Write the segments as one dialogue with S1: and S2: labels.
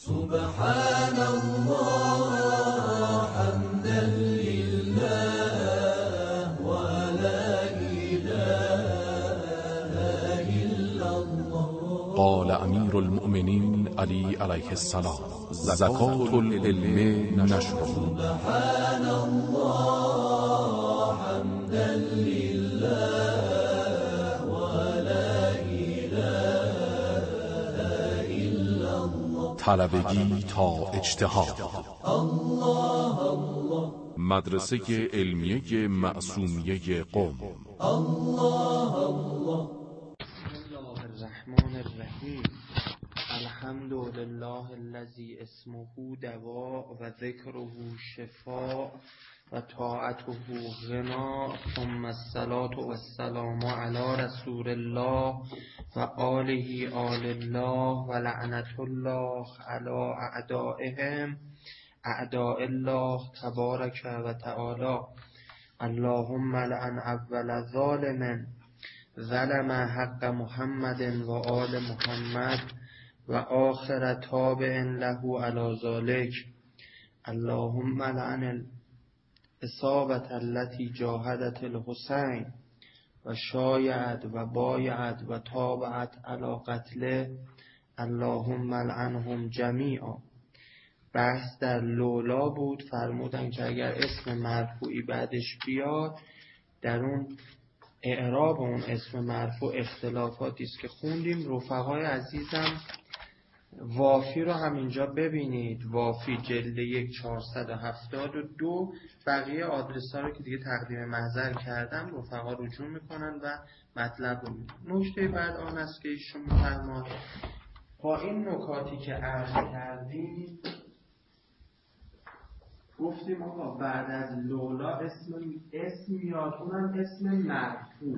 S1: سبحان الله حمدا لله ولا إله إلا الله.
S2: قال امیر المؤمنین علی علیه السلام: زکات العلم نشر.
S1: سبحان الله حمدا لله ولا إله إلا الله.
S2: طلبگی تا اجتهاد.
S1: الله الله.
S2: مدرسه علمیه معصومیه قم.
S1: الله الله.
S3: بسم الله الرحمن الرحیم. الحمد لله الذی اسمه دواء و ذکره شفاء و طاعته غنا، ثم الصلاة والسلام علی رسول الله و آله آل الله و لعنت الله علی اعدائهم اعداء الله تبارک و تعالی. اللهم لعن اول ظالم ظلم حق محمد و آل محمد و آخر تابع له علی ذلک. اللهم لعن الاصابة التي جاهدت الحسین و شایعت و بایعت و تابعت علی قتله. اللهم لعنهم جمیعا. بحث در لولا بود. فرمودن که اگر اسم مرفوعی بعدش بیاد، در اون اعراب اون اسم مرفوع اختلافاتی است که خوندیم. رفقای عزیزم وافی رو هم اینجا ببینید. وافی جلد 1 472. بقیه آدرس ها رو که دیگه تقدیم محضر کردم رفقا رجوع میکنن و مطلب رو میدن. نکته بعد آن است که ایشون میفرماد با این نکاتی که عرض کردیم گفتیم آقا بعد از لولا اسم میاد، اونم اسم مرفوع.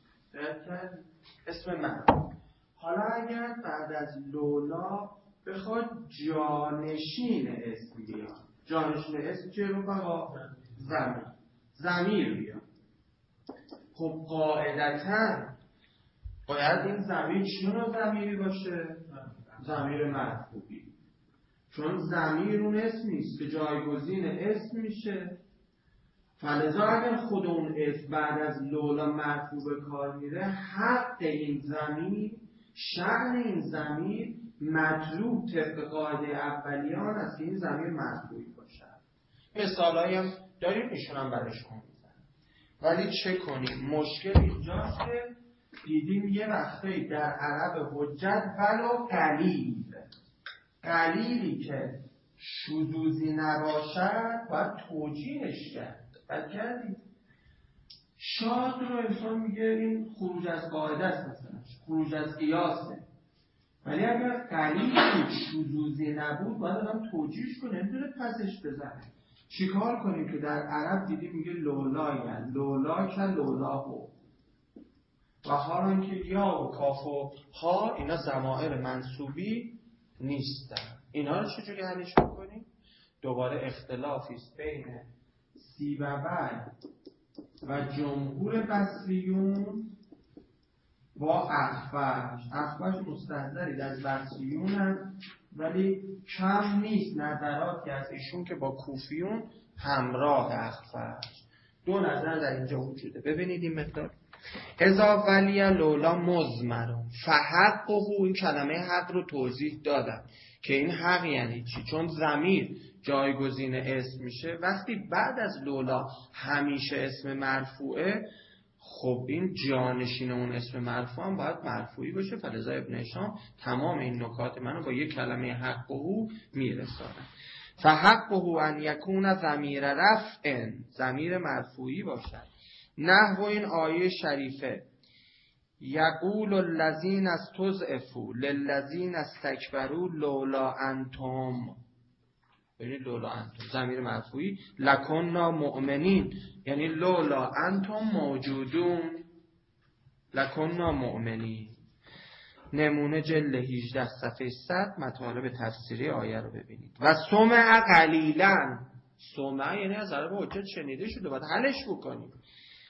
S3: اسم مرفوع. حالا اگر بعد از لولا بخواد جانشین اسم بیاد، جانشین اسم چه رو بقا؟ ضمیر بیاد. خب قاعدتاً باید این ضمیر چه نوع ضمیری باشه؟ ضمیر مرفوعی. چون ضمیر اون اسم نیست که جایگزین اسم میشه. فلذا اگر خود اون اسم بعد از لولا مرفوع به کار میره، حق این ضمیر، شأن این ضمیر مطلوب طبق قاعده اولیان است که این ضمیر مرفوعی باشه. مثالایی هم داریم ایشون هم برای شما میزنم. ولی چه کنیم؟ مشکل اینجاست که دیدیم یه وقتی در عرب حجت ولو قلیلی که شذوذی نباشد باید توجیهش کرد. بلکه شاد رو انسان میگه این خروج از قاعده است، مثلا خروج از قیاسه. ولی اگر قلیلی شذوذی نبود باید آدم توجیهش کنه، نمیتونه پسش بزنه. چیکار کنیم که در عرب دیدیم میگه لولا که لولاه، و حالا که یا و کاف و ها اینا ضمائر منصوبی نیستن. اینا رو چجوری حلش میکنیم؟ دوباره اختلافی است بین سیبوی و جمهور بصریون با اخفش مستحضری از بصریون هم، ولی کم نیست نظراتی از ایشون که با کوفیون همراه اخفش. دو نظر در اینجا وجوده. ببینید این مقدار اذا ولی لولا مضمرون فحقه، این کلمه حق رو توضیح دادم که این حق یعنی چی. چون ضمیر جایگزین اسم میشه وقتی بعد از لولا همیشه اسم مرفوعه، خب این جانشین اون اسم مرفوع هم باید مرفوعی باشه. فلذا ابن هشام تمام این نکات منو با یک کلمه حقه میرسانه. فحقه ان یکون ضمیر رفع، ضمیر مرفوعی باشد. نحو این آیه شریفه یقول الذین استضعفوا للذین استکبروا لولا انتم، ببینید لولا انتم ضمیر مرفوعی، لکننا مؤمنین، یعنی لولا انتم موجودون لکننا مؤمنین. نمونه جلد 18 صفحه 100 مطالب تفسیری آیه رو ببینید. و سمع قلیلا، سمع یعنی از عرب حجت شنیده شده، باید حلش بکنیم.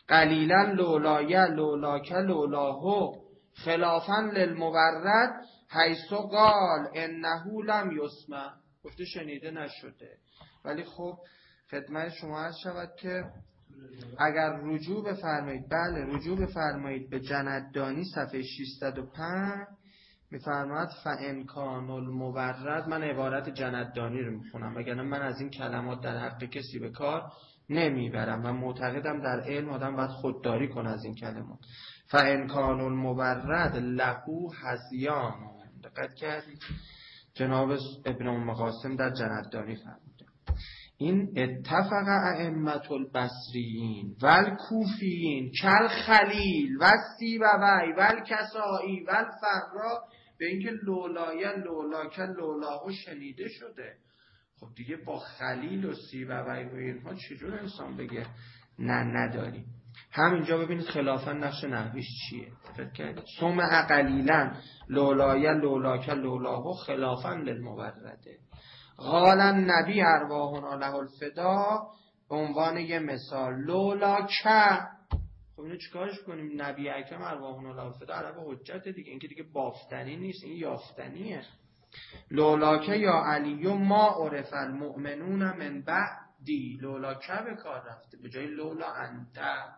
S3: قلیلا لولایه لولاک لولاه خلافا للمورد حیث قال انه لم یسمع، گفته شنیده نشده. ولی خب خدمت شما عرض شود که اگر رجوع بفرمایید، بله رجوع بفرمایید به جندانی صفحه 605 میفرماید فانکان المورد، من عبارت جندانی رو میخونم وگرنه من از این کلمات در حق کسی به کار نمیبرم و معتقدم در علم آدم باید خودداری کنه از این کلمات. فانکان المورد لهو هذیان، دقت کردید جناب ابن ام قاسم در جندانی فرموده این اتفق ائمه البصریین و الکوفیین کل خلیل و سیبوی و الکسائی و الفراء به اینکه لولایه لولاکه لولاه شنیده شده. خب دیگه با خلیل و سیبوی و اینها چجور انسان بگه نه نداریم؟ همینجا ببینید خلافا نقش نحویش چیه. فکر کردید سمع قلیلا لولایه لولاکه لولاه خلافا للمورده. قال النبی ارواحنا له الفدا به عنوان یه مثال لولاکه. خب اینو چیکارش کنیم؟ نبی اکرم ارواحنا له الفدا عرب حجت دیگه، این که دیگه بافتنی نیست، این یافتنیه. لولاکه یا علی ما عرف المؤمنون من بعدی، لولاکه به کار رفته به جای لولا انت.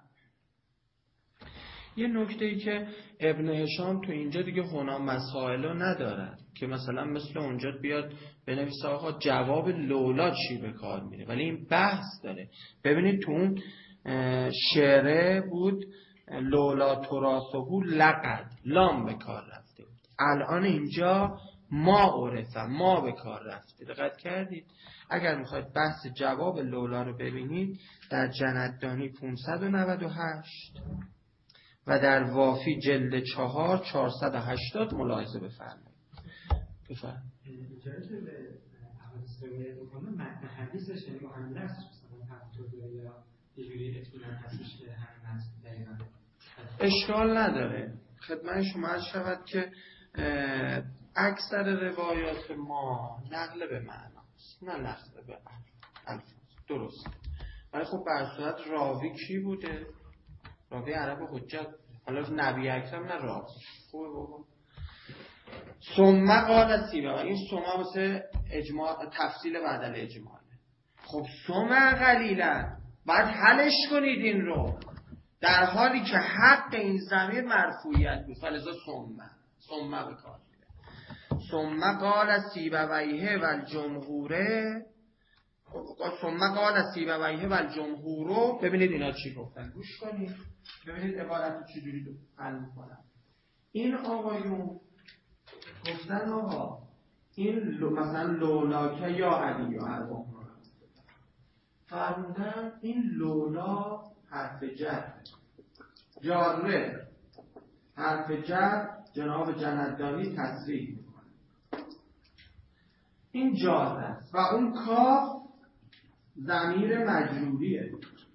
S3: یه نکته ای که ابن هشام تو اینجا دیگه هنا مسائلو ندارد که مثلا مثل اونجا بیاد بنویسه آقا جواب لولا چی به کار میره، ولی این بحث داره. ببینید تو اون شعره بود لولا تراسهو لقد، لام به کار رفته بود. الان اینجا ما عرفه، ما به کار رفته. دقت کردید؟ اگر میخواید بحث جواب لولا رو ببینید در جندانی 598 و در وافی جلد 4 480 ملاحظه بفرمایید. بفرمایید.
S4: اینجایی که به احادیث روایت میکنه متن حدیثش یعنی مهمه است، مثلا همونطور داره یا یه جوری اطمینان هستش که همین متن دقیقاً
S3: اشکال نداره. خدمت شما عرض شود که اکثر روایات ما نقل به معناست نه نقل به الفاظ. درست. ولی خب به صورت راوی کی بوده؟ راوی عرب حجت. حالا نبی اکرم نه راوی. خوبه بابا. ثم قال سیبا، این ثم واسه اجماع تفصیل بعد الاجماله. خب ثم قلیلا بعد حلش کنید این رو در حالی که حق این ضمیر مرفوعیت بود، فلذا ثم به کار میره. ثم قال سیبویه و الجمهوره، ثم قال سیبویه و الجمهورو. ببینید اینا چی گفتن، گوش کنید ببینید عبارت چجوری حل میکنن. این آقایون گفتن آقا این مثلا لولاکه یا علی یا ارباب فرمودن این لولا حرف جر، جاره حرف جر جناب جندانی تصریح میکنه این جار است و اون کاف ضمیر مجروریه.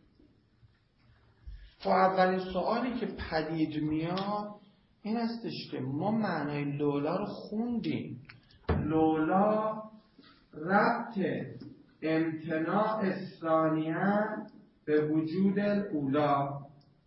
S3: خب اولین سوالی که پدید میاد این استش که ما معنای لولا رو خوندیم. لولا ربط امتناع ثانیاً به وجود الاولا،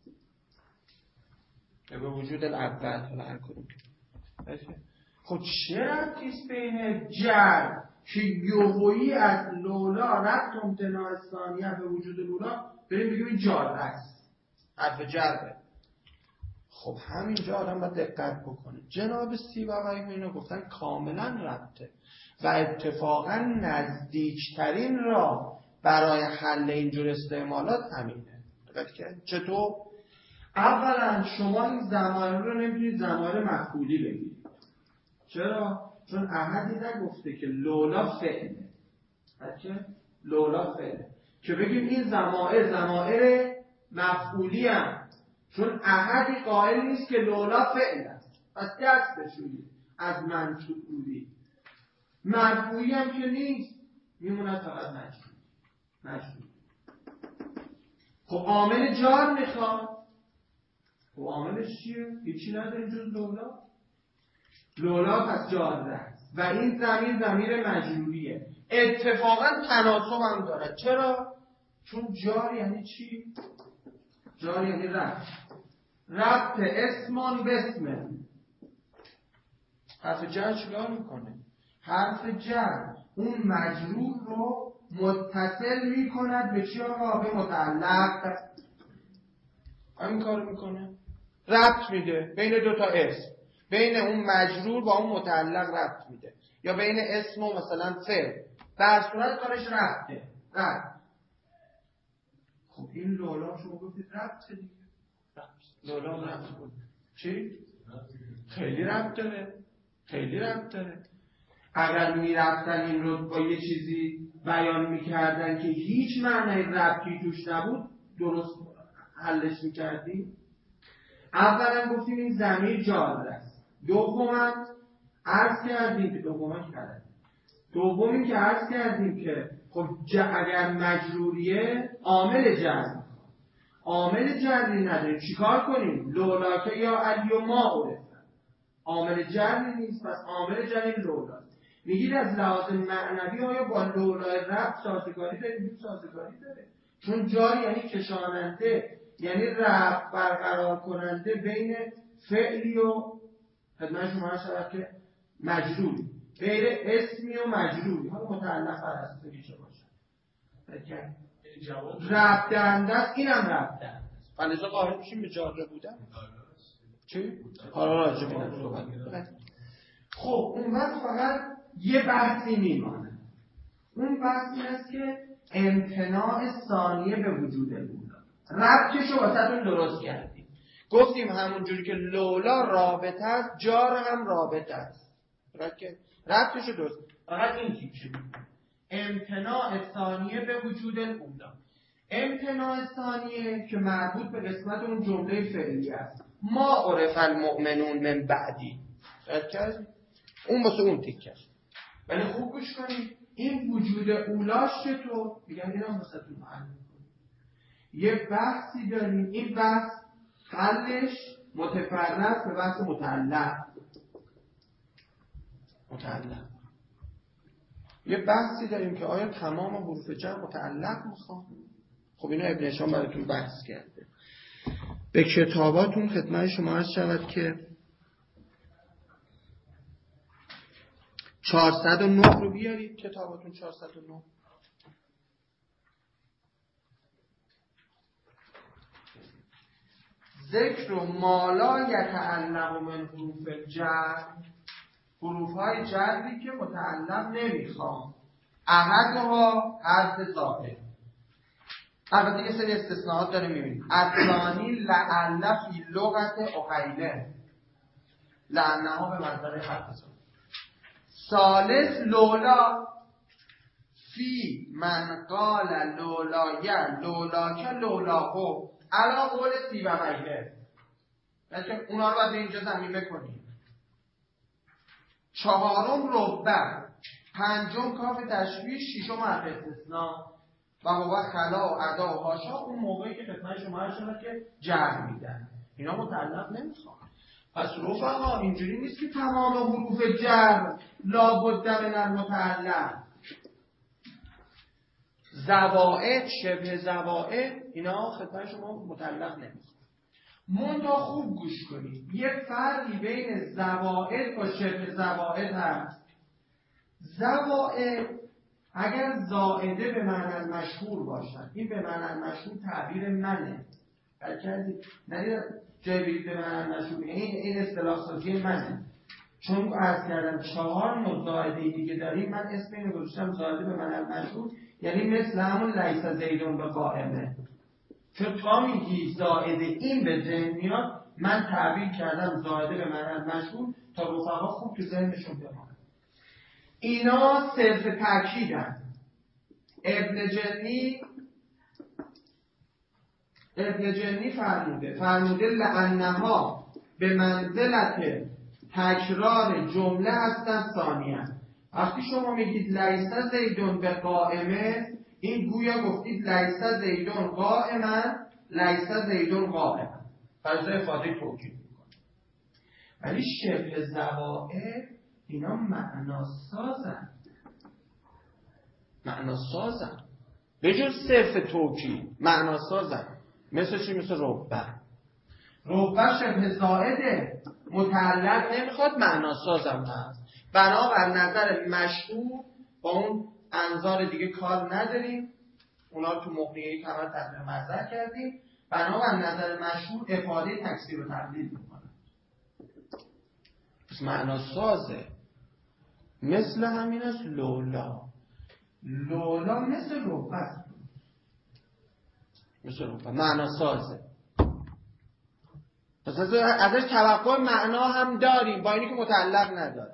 S3: به وجود الاول. حالا هر کدوم خب چه ربطیست بین جر که یوهویی از لولا ربط امتناع ثانیه به وجود الاولا بریم بگیم این جار است، حرف جره. خب همینجا آدم باید دقت بکنه. جناب سیبوی اینو گفتن کاملا ربطه و اتفاقا نزدیکترین راه برای حل اینجور استعمالات همینه. دقت کرد؟ چطور؟ اولا شما این ضمایر رو نمیتونید ضمایر مفعولی بگیرید. چرا؟ چون احدی نگفته که لولا فعله. بچه لولا فعله که بگیم این ضمایر مفعولی هم، چون احدی قائل نیست که لولا فعل است. پس دست بشویید از منصوبی. مرفوعی هم که نیست، میموند فقط مجرور. خب عامل جار میخواد. خب عاملش چیه؟ هیچی نداریم جز لولا. لولا پس جار است و این ضمیر مجروریه. اتفاقا تناسب هم داره. چرا؟ چون جار یعنی چی؟ جار یعنی ربط اسمان به اسم. حرف جر چیکار میکنه؟ حرف جر اون مجرور رو متصل میکند به چی آقا؟ به متعلق. همین کار میکنه، ربط میده بین دو تا اسم، بین اون مجرور با اون متعلق ربط میده، یا بین اسم و مثلا فعل، در صورت کارش ربطه. ربط. خب این لولا شما گفتید ربطه دیگه. لولا ربط بود چی؟ خیلی ربط داره، خیلی ربط داره. اگر میرفتن این رو با یه چیزی بیان میکردن که هیچ معنی ربطی توش نبود، درست حلش میکردیم. اولا گفتیم این ضمیر جار است. دوما عرض کردیم که دومی که عرض کردیم که خب اگر مجروریه عامل جر، عامل جری نداریم چیکار کنیم؟ لولاکه یا علی و ما عرفن، عامل جری نیست، پس عامل جری لولا. میگید از لحاظ معنوی آیا با لولای ربط سازگاری داریم؟ سازگاری داره، چون جاری یعنی کشاننده، یعنی ربط برقرار کننده بین فعلی و خدمت شما شود که مجروری، غیر اسمی و مجروری ها متعلق بر اساس چه باشه ربط دهنده است. اینم ربط دهنده است، فلزا قائل میشیم به جاره بودن. چی؟ حالا راجع به این صحبت می‌کنیم. خب اون وقت فقط یه بحثی میمانه، اون بحثی است که امتناع ثانیه به وجود لولا. ربطشو واسهتون درست کردیم، گفتیم همون جوری که لولا رابطه است، جار هم رابطه است. ربطشو درست، فقط این تیکه میمونه، امتناع ثانیه به وجود لولا. امتناع ثانیه که مربوط به قسمت اون جمله فعلی است، ما عرف المؤمنون من بعدی، اون واسه اون تیکه است. ولی خوب گوش کنید، این وجود اولاش چطور؟ میگم اینا واسه تو معلوم کنید. یه بحثی داریم، این بحث حلش متفرق به بحث متعلق. یه بحثی داریم که آیا تمام حروف جر متعلق میخوام؟ خب اینا ابن هشام براتون بحث کرده. به کتاباتون خدمت شما عرض شود که 409 رو بیارید، کتاباتون 409. ذکر و مالا یتعلق من حروف جر، حروف های جری که متعلق نمیخوام. احدها حرف ظاهر، البته یه سری استثناءات داره میبینیم. الثانی لعل فی لغت احیله، لعنها به منظر حرف ظاهر. ثالث لولا فی من قال لولایا لولاک لولاهو علا قول سی و غیره، بچه اونا رو باید به اینجا ضمیمه کنیم. چهارم ربع، پنجم کاف تشبیه، ششم حرف استثناء و هو خلا و ادا و حاشا، اون موقعی که خدمت شما هر شده که جر میدن. اینا متعلق نمیخوان. پس رفقا اینجوری نیست که تمام حروف جر لابد من المتعلق. زوائد، شبه زوائد، اینا خدمت شما متعلق نمیخوان. منتها خوب گوش کنید، یه فرقی بین زوائد و شبه زوائد هست. زوائد اگر زائده به معنی مشهور باشن، این به معنی مشهور تعبیر منه، بلکه ندید جای بگید به معنی مشهور، این اصطلاح سازی منه، چون عرض کردم 4 نوع زائده دیگه داریم. من اسم اینو گذاشتم زائده به معنی مشهور، یعنی مثل همون لیس زیدون به قائمه. چون تا میگی زائده این به ذهن میاد، من تعبیر کردم زائده به معنی مشهور تا رفقا خوب تو ذهنشون بمانه. اینا صرف تأکیدن. ابن جنی فرموده لعنها به منزلت تکرار جمله هستن ثانیه. وقتی شما میگید لیس زیدون به قائمه، این گویا گفتید لیس زیدون قائما، لیس زیدون قائما، فرضای افاده توکید میکنه. ولی شبه زوائد اینا معناسازن به جز صرف توکید، معناسازن. مثل چی؟ مثل ربع. ربع شبه زائده، متعلق نمیخواد، معناسازم هست. بنابر نظر مشهور با اون انظار دیگه کار نداریم، اونا رو تو مقنعه کمر تقدیر مظهر کردیم. بنابر نظر مشهور افاده تکثیر و تقلیل میکنن. پس معناسازه. مثل همین است لولا. لولا مثل ربع است، مثل ربع معناسازه. پس ازش توقع معنا هم داریم با اینی که متعلق نداره.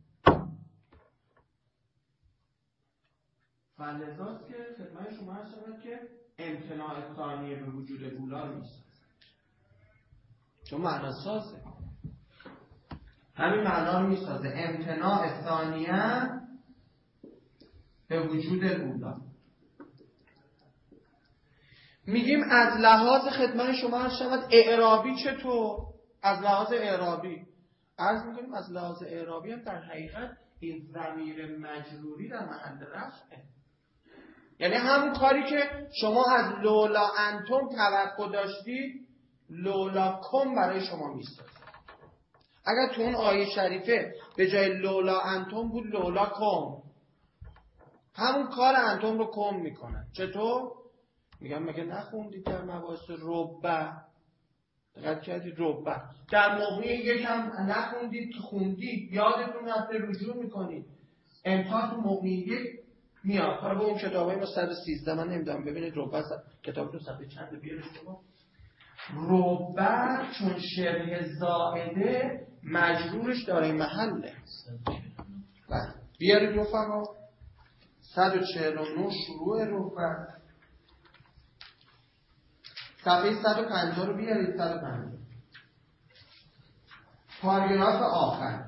S3: فلذاست که خدمت شما هست شود که امتناع ثانیه به وجود اولا نیست، چون معناسازه. همین معنا رو میسازه، امتناع ثانیه به وجود اولا. میگیم از لحاظ خدمت شما هست شود اعرابی چطور؟ از لحاظ اعرابی عرض میکنیم از لحاظ اعرابی هم در حقیقت این ضمیر مجروری در محل رفعه. یعنی همون کاری که شما از لولا انتم توقع داشتید لولا کم برای شما میسازه. اگر تو اون آیه شریفه به جای لولا انتم بود لولا کم، همون کار انتم رو کم میکنن. چطور؟ میگم مگه نخوندید در مباحث ربع؟ دقت کردید ربع در موقع یکم نخوندید که خوندید یادتون رفته رجوع میکنید. امتحان تو موقع یک میاد. حالا به اون کتابای ما 113 من نمیدونم ببینید ربع کتابتون صفحه چنده بیارش شما. ربع چون شبه زائده مجرورش داره محله. بیارید رفقا 149 شروع ربع، صفحه 150 رو بیارید. 150 پاراگراف آخر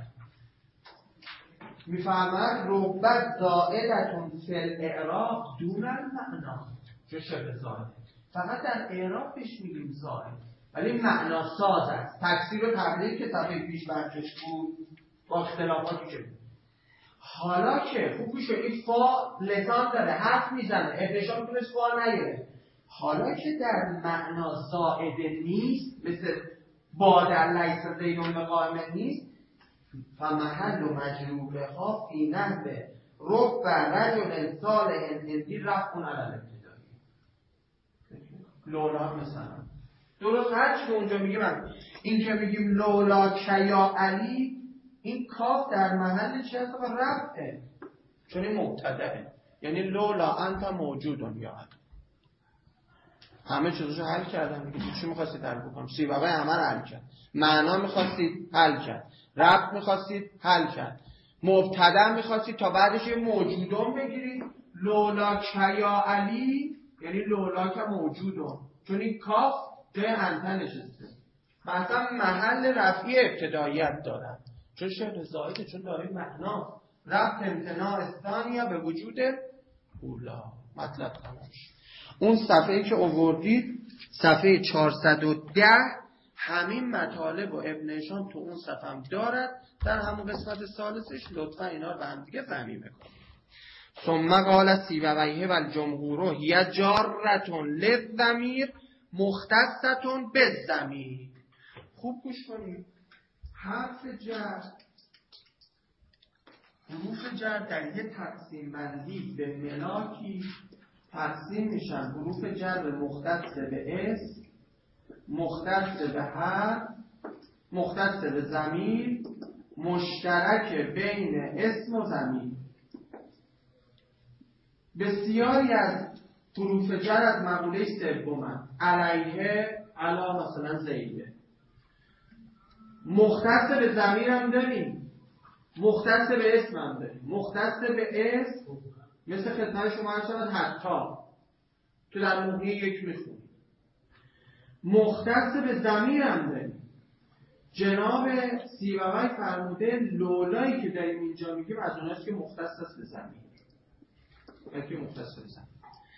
S3: میفهمد ربع زائدتون فی الاعراب دون المعنا، چه شبه زائده فقط در اعراب بهش میگیم زائد ولی معنا ساز است. تکثیر و تقلیل که صفحه پیش برکش بود با اختلافاتی که بود. حالا که خوب گوش کنید فا لسان داره حرف میزنه، ابنشان تونست فا نیاره. حالا که در معنا زائده نیست، مثل با در لیس زیدون قائم نیست، فمحل و مجرورها فی نحو ربع رجل صالح هندی رفعون علی الابتدایی. لولا مثلا درست هر چی اونجا میگه من این که میگیم لولا کیا علی، این کاف در محل چه هست؟ رفعه، چون این مبتدأه. یعنی لولا انت موجودون یا علی. همه چیزاشو حل کردم دیگه. چی می‌خواستید حل بکنم؟ سیبوی همه رو حل کرد. معنا می‌خواستید حل کرد. رفع می‌خواستید حل کرد. مبتدا می‌خواستید تا بعدش یه موجودون بگیرید. لولا کیا علی یعنی لولا که موجودون، چون این کاف جای انت نشسته. مثلا محل رفعی ابتداییت داره، چون شبه زائده، چون داره معنا. رفع امتناع ثانیه به وجود اولا. مطلب تمامش. اون صفحه‌ای که آوردید صفحه 410 همین مطالب و ابن هشام تو اون صفحه هم دارد. در همون قسمت ثالثش لطفا اینا رو به هم دیگه ضمیمه کنید. ثم قال سیبویه و الجمهور هی جارتون للضمیر مختصتون بالضمیر. خوب گوش کنید. حرف جر، حروف جر در یه تقسیم بندی به ملاکی تقسیم میشن. حروف جر مختص به اسم، مختص به حرف، مختص به ضمیر، مشترک بین اسم و ضمیر. بسیاری از حروف جر از مقوله سوم علیه، علا مثلا زیده. مختص به ضمیر هم داریم، مختص به اسم هم داریم. مختص به اسم مثل خدمت شما هستند حتی که در موقع یک میخونید. مختص به ضمیر هم داریم. جناب سیبوی فرموده لولایی که داریم اینجا میگیم از اوناست که مختص است به ضمیر. یکی مختص به ضمیر.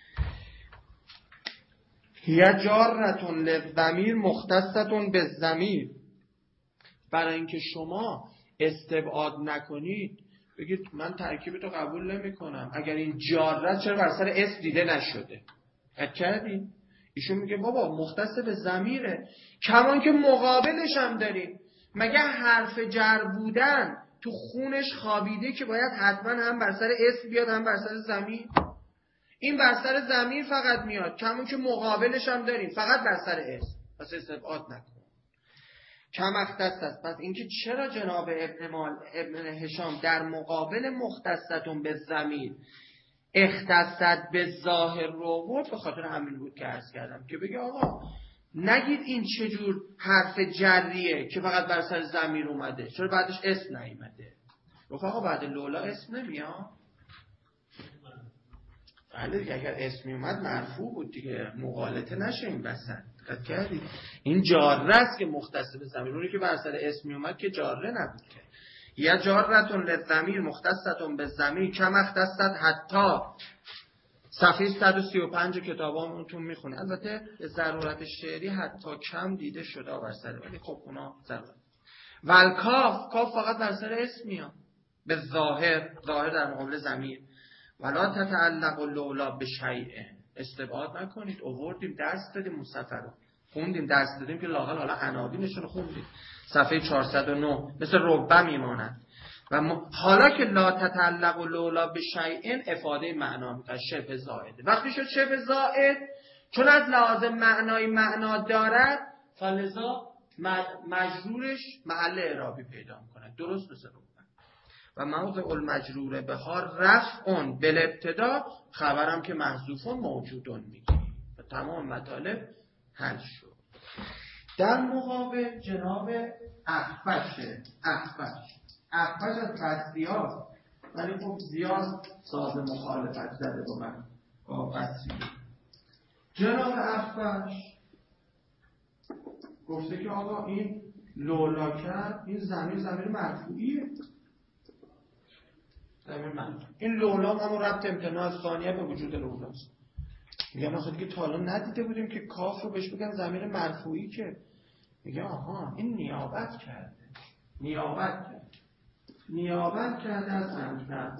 S3: هی جارتون للضمیر مختصتون به ضمیر. برای اینکه شما استبعاد نکنید بگید من ترکیب تو قبول نمی کنم، اگر این جاره چرا بر سر اسم دیده نشده؟ حد کردین؟ ایشون میگه بابا مختص به ضمیره، کمان که مقابلش هم داریم. مگه حرف جر بودن تو خونش خوابیده که باید حتما هم بر سر اسم بیاد هم بر سر ضمیر؟ این بر سر ضمیر فقط میاد، کمان که مقابلش هم داریم فقط بر سر اسم. پس استبعاد نکن. کم اختص است. پس اینکه چرا جناب ابن هشام در مقابل مختصتون به ضمیر اختصت به ظاهر رو برد، به خاطر همین بود که عرض کردم که بگه آقا نگید این چجور حرف جریه که فقط بر سر ضمیر اومده، چرا بعدش اسم نیومده؟ گفت آقا بعد لولا اسم نمیاد. بله دیگه، اگر اسمی اومد مرفوع بود دیگه، مغالطه نشه این وسط. دقت کردید این جاره است که مختص به ضمیر، اونی که بر سر اسمی اومد که جاره نبود که. یا جارتون للضمیر مختصتون به ضمیر کم اختصت حتی. صفحه 135 کتابامونتون میخونه. البته ضرورت شعری حتی کم دیده شده بر سر، ولی خب اونا ضرورت. والکاف، کاف فقط بر سر اسم میاد به ظاهر در مقابل ضمیر. ولا تتعلق لولا به شیء، استبعاد نکنید. آوردیم درس دادیم، مصطفی رو خوندیم، درس دادیم که لااقل حالا عناوینشون رو خوندیم. صفحه 409 مثل ربع میمونن. و حالا که لا تتعلق لولا به شیء افاده معنا میکنه، شبه زائده. وقتی شد شبه زائد، چون از لحاظ معنای معنا دارد، فلذا مجرورش محل اعرابی پیدا میکنه، درست مثل ربع. و موضع المجرور به ها رفعون بالابتدا، خبرم که محذوفون موجودون میگی و تمام مطالب حل شد. در مقابل جناب اخفش از بصری‌ها، ولی خب زیاد ساز مخالفت زده با من با بصری. جناب اخفش گفته که آقا این لولا کرد، این ضمیر مرفوعیه. این لولا همون ربط امتناع از ثانیه به وجود لولاست. میگه ما خیلی که تا حالا ندیده بودیم که کاف رو بهش بگن ضمیر مرفوعی، که میگه آها این نیابت کرده از انتر،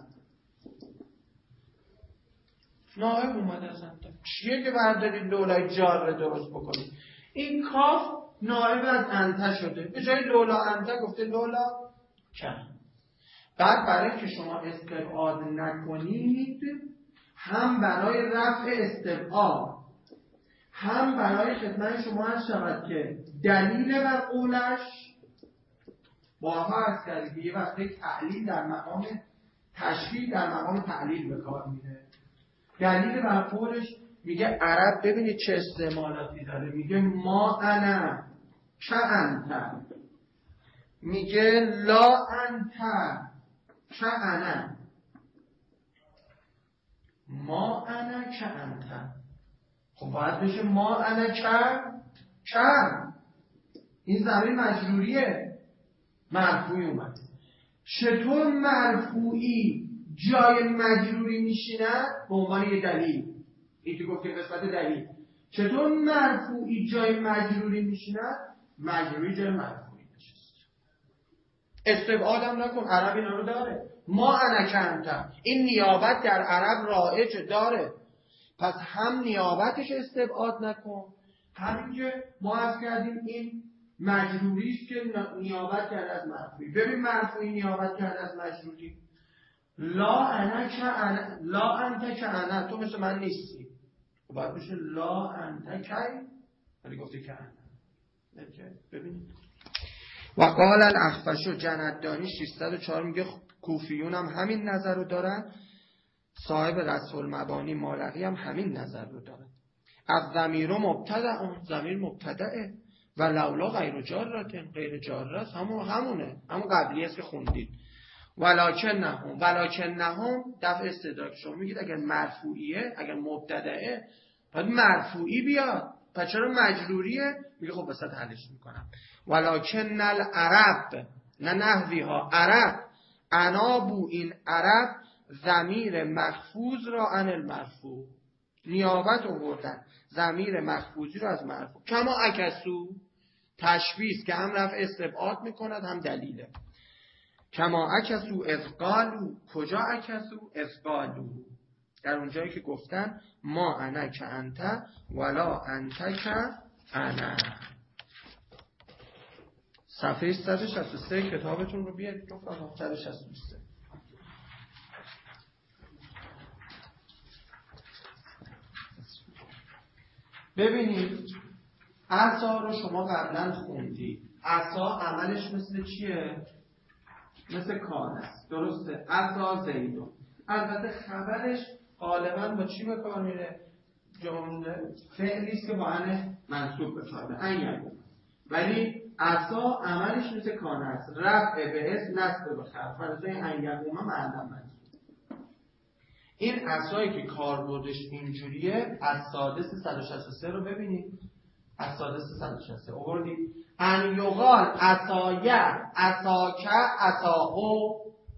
S3: نائب اومده از انتر. چیه که بردارید لولای جار رو درست بکنید؟ این کاف نائب از انتر شده، به جای لولا انتر گفته لولا کرد. بعد برای که شما استبعاد نکنید، هم برای رفع استبعاد، هم برای خدمت شما هست شود که دلیل بر قولش با عرض کردید که یه وقتی تعلیل در مقام تشبیه در مقام تعلیل به کار میره. دلیل بر قولش میگه عرب ببینید چه استعمالاتی داره، میگه ما انا که انت، میگه لا انت که انا، ما انا که انت. خب باید بشه ما انا که این ضمیر مجروریه، مرفوعی اومد. چطور مرفوعی جای مجروری میشیند؟ به عنوان یه دلیل، این که گفتیم قسمت دلیل. چطور مرفوعی جای مجروری میشیند؟ مجروری جای مرفوعی نشست. استبعادم نکن، عرب اینا رو داره. ما انا که انت، این نیابت در عرب رایج داره. پس هم نیابتش استبعاد نکن، همین که ما عرض کردیم این مجروریست که نیابت کرده از مرفوعی. ببین مرفوعی نیابت کرده از مجروری. لا انا که انا، لا انت که انا، تو مثل من نیستی. خب باید بشه لا انت که، ولی گفته که انا. ببینید. و قال الاخفش جندانی 604 میگه کوفیون هم همین نظر رو دارن، صاحب رسول مبانی مالقی هم همین نظر رو دارن. از ضمیر مبتدأ، ضمیر مبتدأه و لولا غیر جارتن، غیر جاره است، همونه، همون قبلی است که خوندید. ولکن نهم دفع استدراک. شما میگید اگر مرفوعیه، اگر مبتدأه باید مرفوعی بیاد، پس چرا مجروریه؟ میگه خب وسط حلش میکنم. ولکن العرب، نه نحوی ها، عرب انابو، این عرب ضمیر مخفوض را عن المرفوع، نیابت آوردن ضمیر مخفوضی را از مرفوع. کما عکسو، تشبیه که هم رفع استبعاد میکند هم دلیله. کما عکسو اذ قالو، کجا عکسو؟ اذ قالو، در اونجایی که گفتن ما انا که انت ولا انت که انا. صفحه 163 کتابتون رو بیارید رفقا. 163 ببینید عصا رو شما قبلا خوندید. عصا عملش مثل چیه؟ مثل کار است، درسته؟ عصا زیدون. البته خبرش غالبا با چی به کار میره؟ جمله فعلی است که با ان منصوب به کار میره، ولی عصا عملش مثل کار است، رفع به اسم نصب به خبر. فرض ان یقوم معلم منصوب. این عصایی که کاربردش اینجوریه، اسادس 163 رو ببینید. اسادس 163 آوردید. ان یقال عصایه عصاکه عصاهو،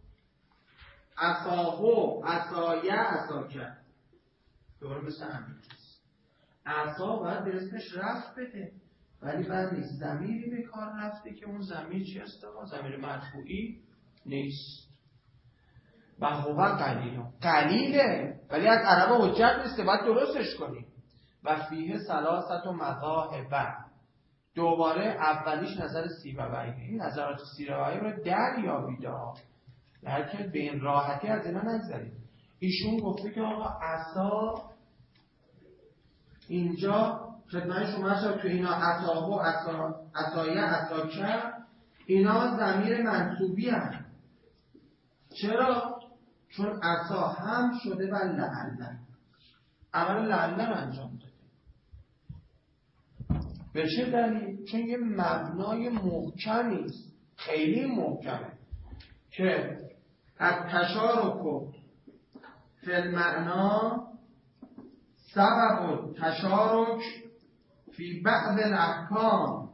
S3: عصاهو عصایه عصاکه. دوباره مثل همین عصا باید به اسمش رفع بده، ولی بعد نیست ضمیری به کار رفته که اون ضمیر چی است؟ ضمیر مرفوعی نیست. و هو قلیله، ولی از عرب حجت نیست، باید درستش کنیم. و فیه ثلاثه مذاهب. دوباره اولیش نظر سیبویه. این نظرات سیبویه رو دریابید، لکن به این راحتی از اینا نگذارید. ایشون گفته که آقا عصا اینجا خدمت شما شد تو اینا عصاهو عصایه عصاکه اینا ضمیر منصوبی هست. چرا؟ چون عصا هم شده و لعله عمل لعله رو انجام داده. به چه دلیل؟ چون یه مبنای محکمی است، خیلی محکمه که از تشارک فی المعنا سبب تشارک فی بعض الاحکام.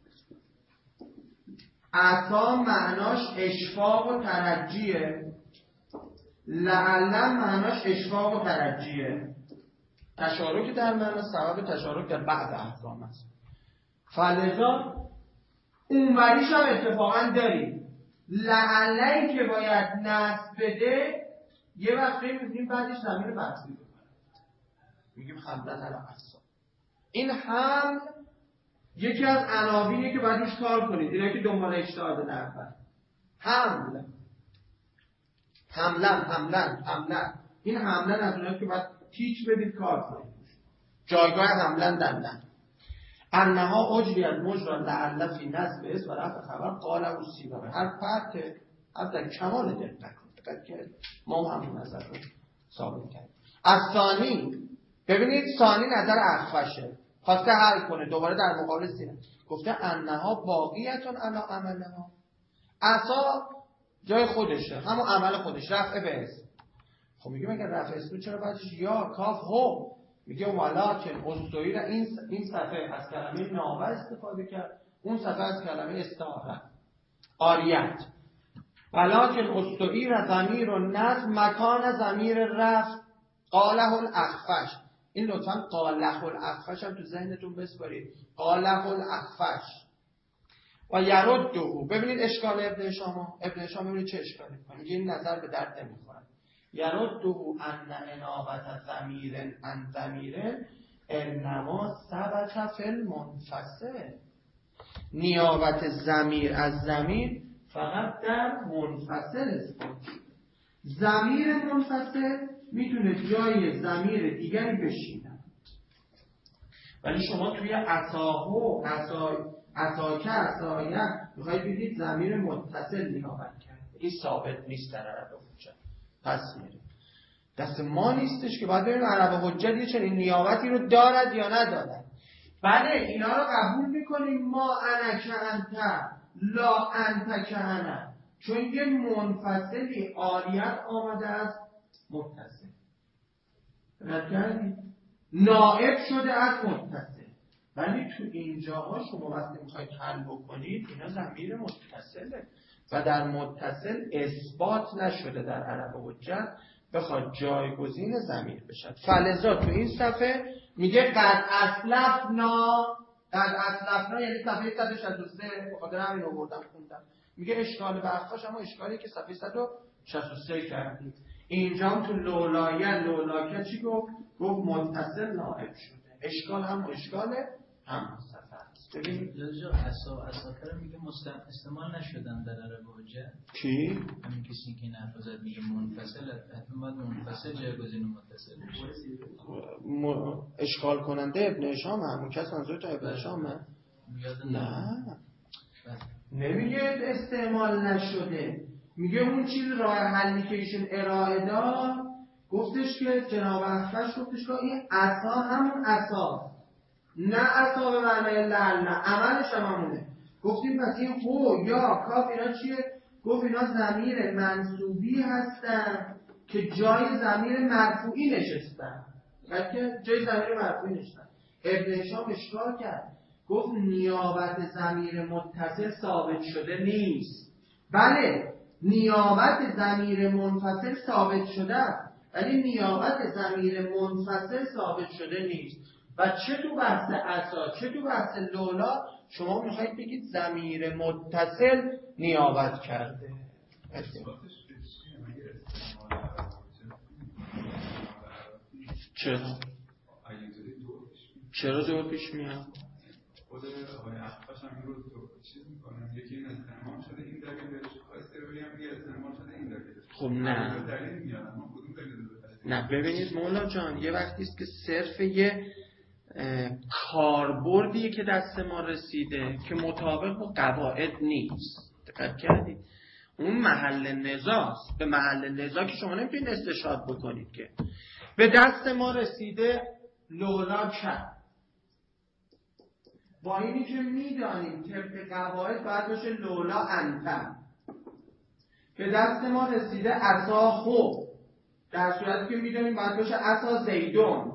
S3: عصا معناش اشفاق و ترجیه، لعله معناش اشفاق و ترجیه. تشارک در معنا سبب تشارک در بعض احکام است. فلذا اونوریش هم اتفاقا داریم. لعله‌ای که باید نصب بده یه وقتی می‌بینیم بعدش ضمیر منصوب بکنه، میگیم حملن علی عصا. این حمل یکی از عناوینه که باید روش کار کنید. اینا که دنبال اجتهاد نرفت. حملن. این حملن از اونایی که باید تیچ بدید کار کنید. جایگاه حملن دندن. انها اجریت مجرا لعل فی نصب اسم و رفع خبر قال او سیبویه. هر فرد در کمال دقت کرد. ما همون نظر رو ثابت کردیم. از ثانی ببینید، ثانی نظر اخفشه، خواسته حل کنه دوباره در مقابل سینه. گفته انها باقیتون علی عملها. عصا جای خودشه، همون عمل خودش، رفع به اسم. خب میگه مگه رفع اسم چرا بعدش یا کاف هو؟ میگه ولکن استویر این صفحه از کلمه ناوه استفاده کرد، اون صفحه از کلمه استعاره عاریت. ولکن استویر ضمیر النصب مکان ضمیر رفع قاله الاخفش. این لطفا قاله الاخفش هم تو ذهنتون بسپارید. قاله الاخفش و یرده. ببینید اشکال ابن هشام ببینید چه اشکالی میکنه. میگه این نظر به درد نمیخوره. یرده ان انابت ضمیر عن ضمیر انما ثبت فی المنفصل. نیابت ضمیر از ضمیر فقط در منفصل اثبات. ضمیر منفصل میتونه جای ضمیر دیگری بشینه، ولی شما توی عصاهو عصاکه عصایه میخواید بگید ضمیر متصل نیابت کرد. این ثابت نیست در عرب حجت. پس میره دست ما نیستش که باید ببینیم عرب حجت یه چنین نیابتی رو دارد یا ندارد. بله اینا رو قبول میکنیم. ما انا که انت لا انت که انا، چون یه منفصلی عاریت آمده از متصل، نائب شده از متصل. ولی تو اینجاها شما وقتی میخواید حل بکنید اینا ضمیر متصله و در متصل اثبات نشده در عرب حجت بخواد جایگزین ضمیر بشد. فلذا تو این صفحه میگه قد اسلفنا یعنی صفحه 163 بخاطر همین آوردم خوندم. میگه اشکال به اخفاش اما اشکالی که صفحه 163 کردید. اینجا تو لولاکه چی گفت؟ گفت متصل نائب شده. اشکال هم اشکاله هم مستفر است. ببینید
S5: جا اساکر میگه استعمال نشدن در عرب حجت.
S3: کی؟
S5: همین کسی که نفذت میگه منفصل، حتما منفصل جایگزین متصل بشه.
S3: اشکال کننده ابن هشام همون کس منظور تا ابن هشامه؟ نه نمیگه استعمال نشده، میگه اون چیز راه حلی که ایشون ارائه داد گفتش که جناب احفش گفتش که این عصا همون عصا، نه عصا به معنی لعل، نه عملش هم همونه. گفتیم پس این هو یا کاف اینا چیه؟ گفت اینا ضمیر منصوبی هستن که جای ضمیر مرفوعی نشستن، بلکه جای ضمیر مرفوعی نشستن. ابن هشام اشکال کرد، گفت نیابت ضمیر متصل ثابت شده نیست. بله نیابت ضمیر منفصل ثابت شده است، ولی نیابت ضمیر منفصل ثابت شده نیست. و چه تو بحث عصا چه تو بحث لولا شما میخواید بگید ضمیر متصل نیابت کرده. چرا دو پیش میاد؟
S6: خود آقای اخفش هم رو چیز میکنن، یکی این استعمال شده این دلیلش، خواسته رو بگم یه استعمال شده این دلیلش.
S3: خب نه
S6: دلیل میاد، اما کدوم دلیل رو
S3: نه ببینید مولا جان، یه وقتی است که صرف یه کاربردیه که دست ما رسیده که مطابق با قواعد نیست. دقت کردید؟ اون محل نزاست. به محل نزا که شما نمیتونید استشهاد بکنید که به دست ما رسیده لولا کرد، با اینی که میدانیم طبق قواعد باید باشه لولا انتم. به دست ما رسیده عصا خوب، در صورتی که میدانیم باید باشه عصا زیدون.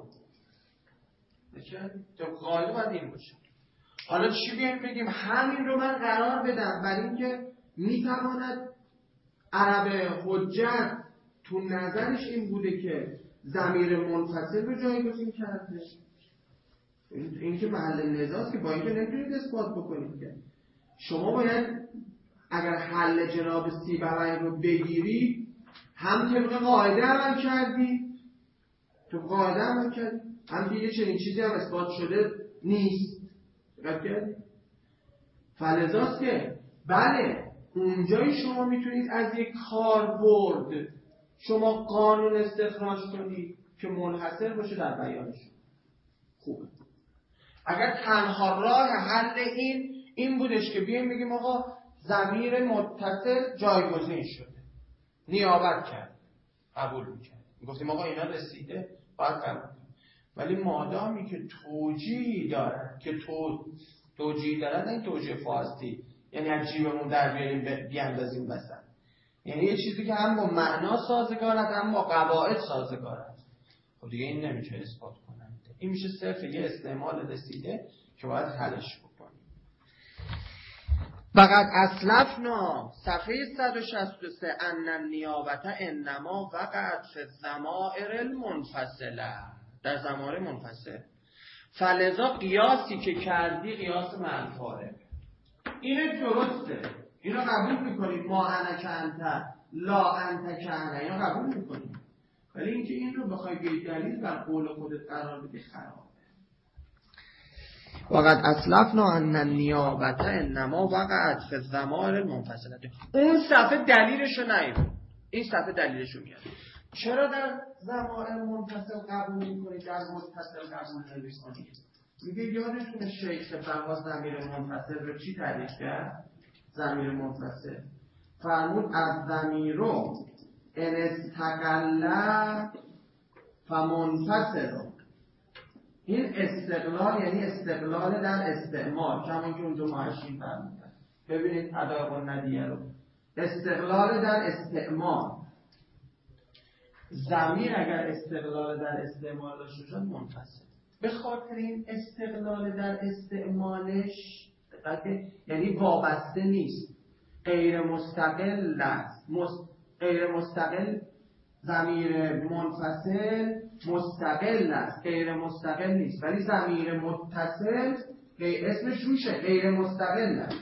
S3: طبق قواعد باید این باشه. حالا چی بیایم بگیم همین رو من قرار بدم برای اینکه میتواند عرب حجت تو نظرش این بوده که ضمیر منفصل رو جایگزین کرده. این که محل نزاست که با اینکه نمیتونید اثبات بکنید که شما باید اگر حل جناب سیبوی رو بگیرید هم طبق قاعده عمل کردید، تو قاعده عمل کردید، هم دیگه چنین چیزی هم اثبات شده نیست. دقت کردید؟ فلذاست که بله اونجایی شما میتونید از یک کاربرد شما قانون استخراج کنید که منحصر باشه در بیانشون. خوبه. اگر تنها راه حل این بودش که بیایم بگیم آقا ضمیر متصل جایگزین شده، نیابت کرد، قبول میکرد، میگفتیم آقا اینا رسیده باید قبول کنیم. ولی مادامی که توجیه دارد که توجیه دارد، این توجیه فاسدی، یعنی از جیبمون در بیاریم بیاندازیم مثلا، یعنی یه چیزی که هم با معنا سازگار است هم با قواعد سازگار است، خب دیگه این نمیشه اثبات کنند. این میشه صرف یه استعمال رسیده که باید حلش بکنیم. فقط اسلفنا صفحه 163 ان النیابت انما وقعت فی الضمائر المنفصله، در ضمائر منفصل. فلذا قیاسی که کردی قیاس معفاره، اینه درسته، اینو قبول میکنید. ما انا که انت لا انت که انا، اینو قبول میکنید. ولی اینکه این رو بخوای به دلیل بر قول خودت قرار بدی خرابه. وقد اسلفنا ان النیابت انما وقعت فی الضمائر المنفصله. اون صفحه دلیلشو نیاره، این صفحه دلیلشو میاره. چرا در ضمائر منفصل قبول میکنید در متصل قبول نمیکنید؟ میگه یادتونه شیخ بقا ضمیر منفصل رو چی تعریف کرد؟ ضمیر منفصل فرمود از ضمیرو ان استقل فمنفصل. این استقلال یعنی استقلال در استعمال، کما که اونجا معشین فرمودن. ببینید ادای قندیه رو، استقلال در استعمال. ضمیر اگر استقلال در استعمال داشته باشد منفصل. به خاطر این استقلال در استعمالش یعنی وابسته نیست، غیر مستقل است. غیر مستقل، ضمیر منفصل مستقل است، غیر مستقل نیست. ولی ضمیر متصل اسمش روشه، غیر مستقل است.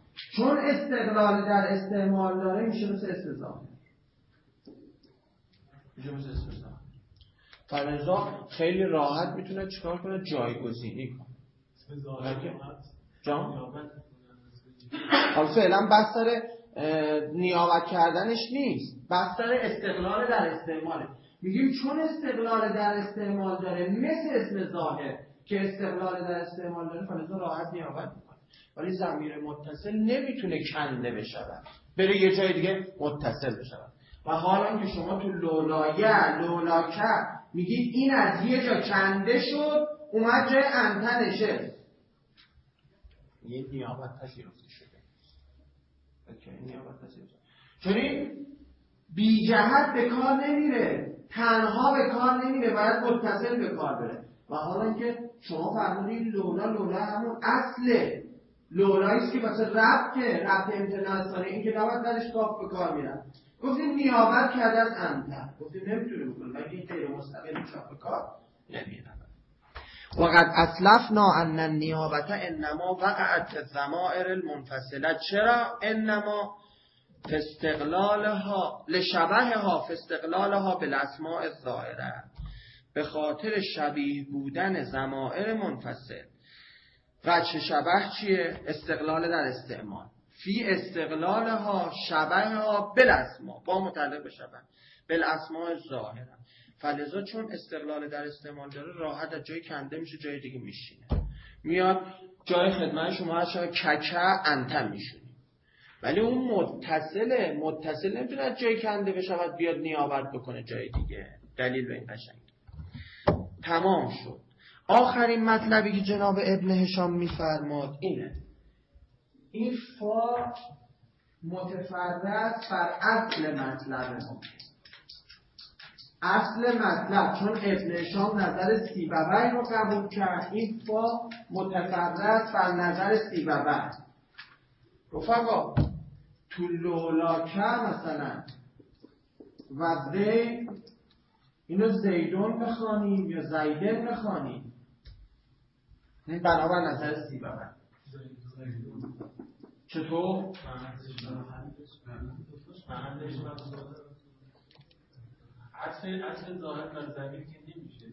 S3: چون استقلال در استعمال داره میشه مثل استضافه. میشه مثل اسم ظاهر. فلذا خیلی راحت میتونه چیکار کنه؟ جایگزینی کنه.
S1: اسم ظاهر
S3: جان؟ حالا فعلا بستر نیابت کردنش نیست، بستر استقلال در استعماله. میگیم چون استقلال در استعمال داره مثل اسم ظاهر که استقلال در استعمال داره، فلذا راحت نیابت میکنه. ولی ضمیر متصل نمیتونه کنده بشود بره یه جای دیگه متصل بشود. و حالا که شما تو لولایه لولاکه میگید این از یه جا کنده شد اومد جای انتنشه، یه نیابت پذیرفته شده. چون این بی جهت به کار نمیره، تنها به کار نمیره، باید متصل به کار بره. و حالا که شما فرمودید لولا همون اصله، لولاییست که واسه ربط امتناع سانه، این که نباید درش کاف به کار میرن. گفتیم نیابت کرده از انتر، گفتیم نمیتونه بکنه مگه این غیر مستقل چاپ به کار نمیره. وقد اسلفنا ان النیابت انما وقعت الضمائر المنفصله. چرا؟ انما فی استقلالها لشبهها فی استقلالها بالاسماء الظاهره، به خاطر شبیه بودن ضمائر منفصل. وجه شبه چیه؟ استقلال در استعمال. فی استقلالها شبهها بالاسماء، با متعلق به شبه، بالاسماء الظاهره. فلذا چون استقلال در استعمال داره راحت از جای کنده میشه جای دیگه میشینه. میاد جای خدمت شما هست ککه انتم میشونی، ولی اون متصل نمیتونه از جای کنده بشود بیاد نیابت بکنه جای دیگه. دلیل به این قشنگ. تمام شد. آخرین مطلبی که جناب ابن هشام میفرماد اینه: این فا متفرد بر اصل مطلب ما. اصل مطلب چون ابن هشام نظر سیبوی رو قبول کرد، این فا متفرد بر نظر سیبوی. رفقا تو لولاکه مثلا و زید، اینو زیدون بخوانیم یا زیدن بخوانیم، این بنابر نظر سیبوی. چطور؟
S1: اصل ظاهر بر ضمیر که نمیشه.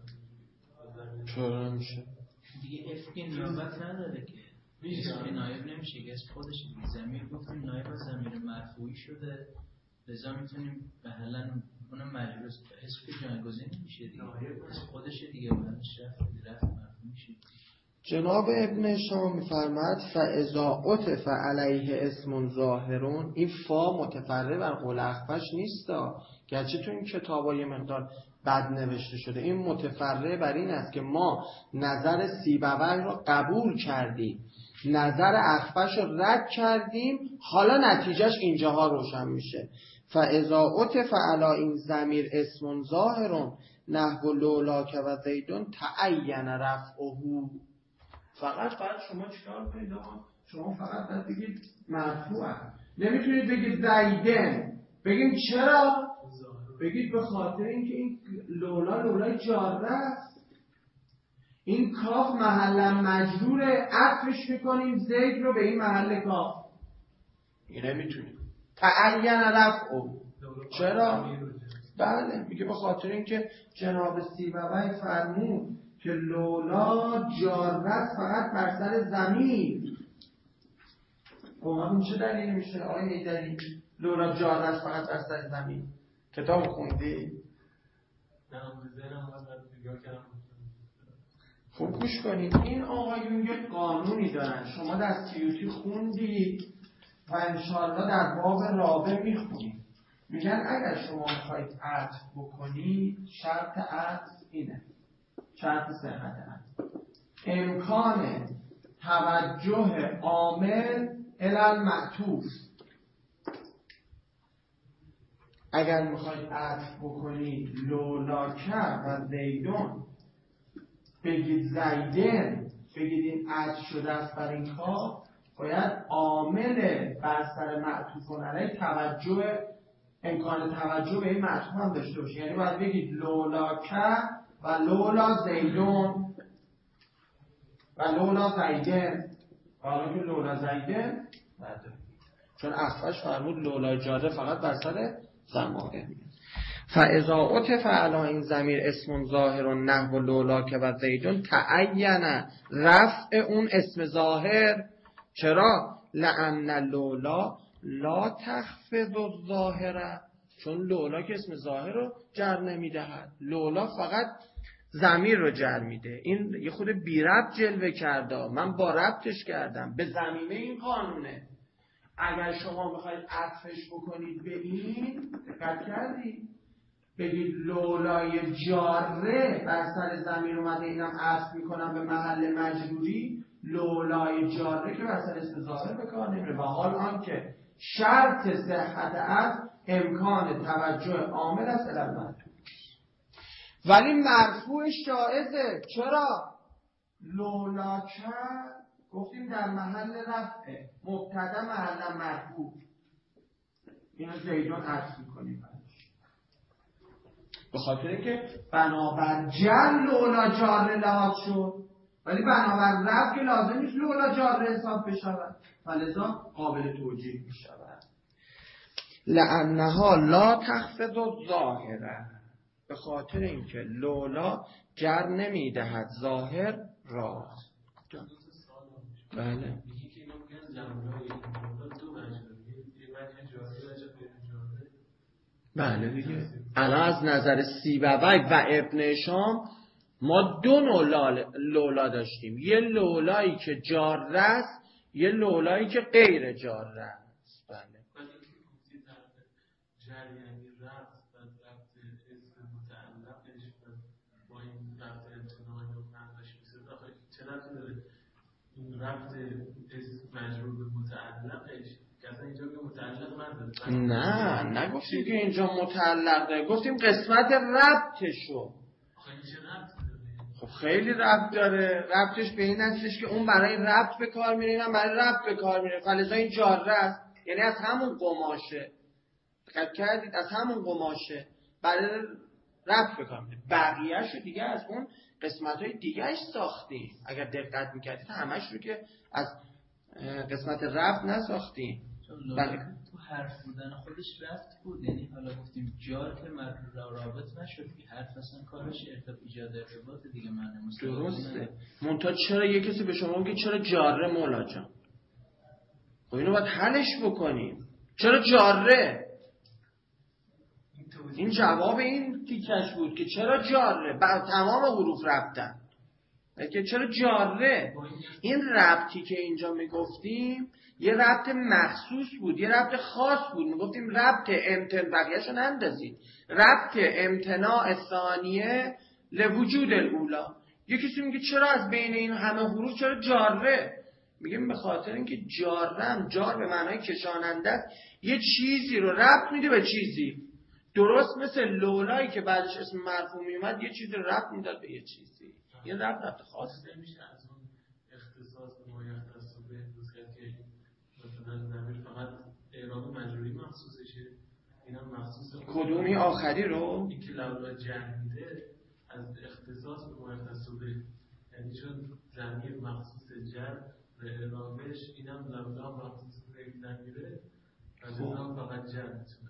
S3: چرا نمیشه؟
S5: دیگه اف که نیابت نداره که اسم نایب نمیشه که اسم خودش دیگه. ضمیر گفتیم نایب از ضمیر مرفوعی شده، لذا میتونیم به حالا اونم مجبور است اسم که جایگزین نمیشه دیگه، اسم خودشه دیگه، بعدش رفت مرفوع میشه.
S3: جناب ابن هشام میفرماد فاذا عطف علیه اسم ظاهرون، این فا متفرع بر قول اخفش نیستا، گرچه تو این کتابا یه مقدار بد نوشته شده. این متفرع بر این است که ما نظر سیبوی رو قبول کردیم، نظر اخفش رو رد کردیم، حالا نتیجهش اینجاها روشن میشه. فاذا عطف علی این ضمیر اسم ظاهرون نحو لولاک و زیدون تعین رفعه. فقط شما چیکار کنید؟ شما فقط باید بگید مرفوعه، نمیتونید بگید زیدن. بگیم چرا؟ بگید به خاطر اینکه این لولای جاره است، این کاف محل مجروره، عطفش میکنیم زید رو به این محل کاف. این نمیتونید. تعین رفعه. چرا؟ بله میگه به خاطر اینکه جناب سیبوی فرمود که لولا جاره است فقط بر سر زمین. این چه دلیل میشه آقای دلیل لولا جاره است فقط بر سر زمین؟ کتاب خوندی؟ خوب گوش کنید، این آقایون یه قانونی دارن، شما در سیوطی خوندید و انشاءالله در باب رابع میخونید. میگن اگر شما میخواید عطف بکنید شرط عطف اینه، شرط صحت عطف امکان توجه عامل الی المعطوف. اگر میخواید عطف بکنید لولاکه و زیدون، بگید زیدن، بگید این عطف شده است بر این کار، باید عامل بر سر معطوف علیه توجه، امکان توجه به این معطوف هم داشته باشه. یعنی باید بگید لولاکه و لولا زیدون و لولا زیدن، حالا که لولا زیدن نداره، چون اخفش فرمود لولا جاره فقط بر سر زمانه. فاذا عطف علی این ضمیر اسم ظاهر نحو لولا که و زیدون تعین رفع اون اسم ظاهر. چرا؟ لأن لولا لا تخفض الظاهره، چون لولا که اسم ظاهر رو جر نمیدهد، لولا فقط ضمیر رو جر میده. این یه خود بی ربط جلوه کرده، من با ربطش کردم به ضمیمه. این قانونه. اگر شما بخواید عطفش بکنید به این، دقت کردید بگید لولای جاره بر سر ضمیر اومده، اینم عطف میکنم به محل مجروری، لولای جاره که بر سر اسم ظاهر به کار نمیره. و حال آنکه شرط صحت عطف امکان توجه عامل است الی المطلوب. ولی مرفوعش جایزه. چرا؟ لولا که گفتیم در محل رفعه، مبتدا محل مرفوع، اینو زیدون عطف میکنیم به خاطر اینکه بنابر جر لولا جار لحاظ شد، ولی بنابر رفع که لازم نیست لولا جار حساب بشود، فلذا قابل توجیه میشود. لأنها لا تخفض الظاهره، به خاطر اینکه لولا جر نمیدهد ظاهر را. بله بله دیگه. الان از نظر سیبوی و ابن شام ما دو نوع لولا داشتیم، یه لولایی که جاره است، یه لولایی که غیر جاره است. بله
S1: یعنی رفت و رفت اسم متعلقش با این رفت امتناعی و معناش میسید. آخه چه رفتی داره این رفت اسم مجرور به متعلقش که اصلا اینجا به متعلق نداره؟
S3: نه نگفتیم که اینجا متعلق داره، گفتیم قسمت ربطشو.
S1: آخه این چه ربط داره؟
S3: خب خیلی ربط داره. ربطش به این هستش که اون برای ربط به کار میره، اینم برای ربط به کار میره، فلذا این جاره است، یعنی از همون قماشه. دقت کردید؟ از همون قماشه برای ربط به کار میره. بقیه‌اش رو دیگه از اون قسمت‌های دیگه‌اش ساختیم. اگر دقت می‌کردید همش رو که از قسمت ربط نساختیم.
S5: بله. تو حرف بودن خودش رفت بود، یعنی حالا گفتیم جار که رابط نشد، حرف اصلا کارش ایجاد ارتباط دیگه، معنی
S3: درسته. منتها چرا یه کسی به شما میگه چرا جاره مولا جان؟ خب اینو باید حلش بکنیم. چرا جاره؟ این جواب این تیکش بود که چرا جاره؟ بر تمام حروف ربطن، که چرا جاره؟ این ربطی که اینجا میگفتیم یه ربط مخصوص بود، یه ربط خاص بود. میگفتیم ربط بقیه‌شو نندازید. ربط امتناع ثانیه لوجود الاولا. یکی کسی میگه چرا از بین این همه حروف چرا جاره؟ میگیم به خاطر اینکه جار به معنای کشاننده است، یه چیزی رو ربط میده به چیزی. درست مثل لولایی که بعدش اسم مرفوع میومد یه چیزی رو ربط میداد به یه چیزی. یه ربط خاصه.
S1: میشه از اون اختصاص به ما یختص به امروز کرد که مثلا ضمیر فقط اعراب مجروری مخصوصشه، اینم مخصوص
S3: کدومی آخری رو؟
S1: این که لولا جر میده از اختصاص به ما یختص به، یعنی چون ضمیر مخصوص جر به اعرابش، اینم لولا مخصوص به این ضمیره از اینم فقط جر میتونه.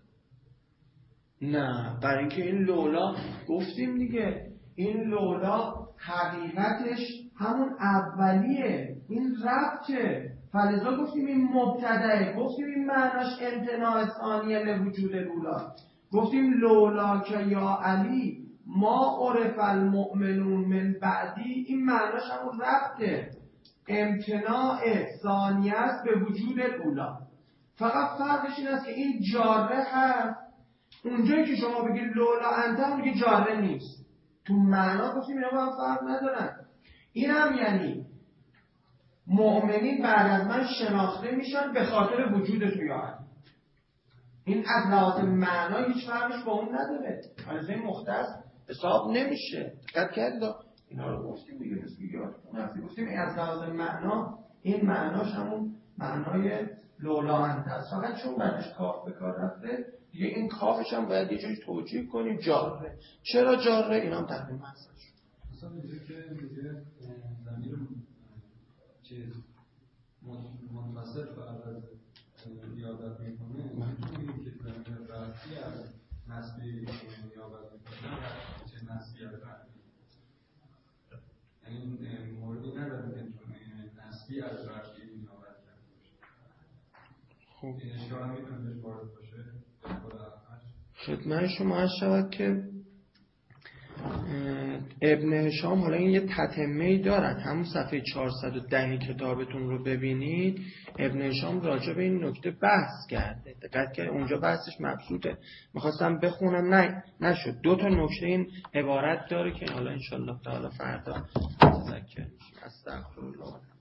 S3: نه، برای اینکه این لولا گفتیم دیگه، این لولا حقیقتش همون اولیه، این ربطه، فلذا گفتیم این مبتدأه، گفتیم این معناش امتناع ثانیه لوجود لولا، گفتیم لولا که یا علی ما عرف المؤمنون من بعدی، این معناش همون ربطه، امتناع ثانیه است به وجود لولا. فقط فرقش این است که این جاره هست، اونجایی که شما بگید لولا انت هم میگه جاره نیست. تو معنا گفتیم اینا با هم فرق ندارن. این هم یعنی مؤمنین بعد از من شناخته میشن به خاطر وجود توی آن. این از لحاظ معنا هیچ فرقش با اون نداره، از این مختص حساب نمیشه. دقت کردید اینا رو گفتیم دیگه، مثل گفتیم از لحاظ معنا این معناش همون معنای لولا انت است، فقط چون بعدش کاف به کار رفته دیگه این کافش هم باید یه جوری توجیه کنیم جاره. چرا جاره؟ اینا هم تقریبا محضر شد.
S7: مثلا اینجا که میگه ضمیر چیز منفصل بعد از یادت میکنه، میتونیم که ضمیر رفتی از نسبی نیابت میکنه چه نسبی از رفتی، یعنی موردی نداره که نسبی از رفتی نیابت کرده باشه.
S3: خب
S7: این اشکال هم میتونه بهش وارد باشه.
S3: خدمت شما عرض شود که ابن هشام، حالا این یه تتمه‌ای دارد، همون صفحه 410 کتابتون رو ببینید، ابن هشام راجع به این نکته بحث کرده، دقت کنید اونجا بحثش مبسوطه، میخواستم بخونم نشد. 2 تا نکته این عبارت داره که حالا انشالله تعالی فردا تذکر میشیم. استغفرالله.